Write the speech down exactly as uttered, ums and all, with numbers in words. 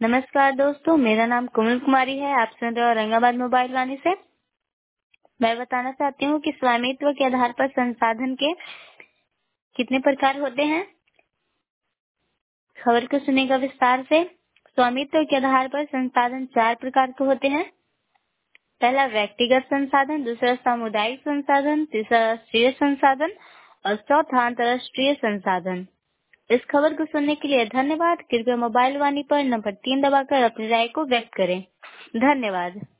नमस्कार दोस्तों, मेरा नाम कोमल कुमारी है। आप सुन रहे हो औरंगाबाद मोबाइल वाणी से। मैं बताना चाहती हूँ कि स्वामित्व के आधार पर संसाधन के कितने प्रकार होते हैं। खबर को सुनेगा विस्तार से। स्वामित्व के आधार पर संसाधन चार प्रकार के होते हैं। पहला व्यक्तिगत संसाधन, दूसरा सामुदायिक संसाधन, तीसरा राष्ट्रीय संसाधन और चौथा अंतर्राष्ट्रीय संसाधन। इस खबर को सुनने के लिए धन्यवाद। कृपया मोबाइल वाणी पर नंबर तीन दबाकर अपनी राय को व्यक्त करें। धन्यवाद।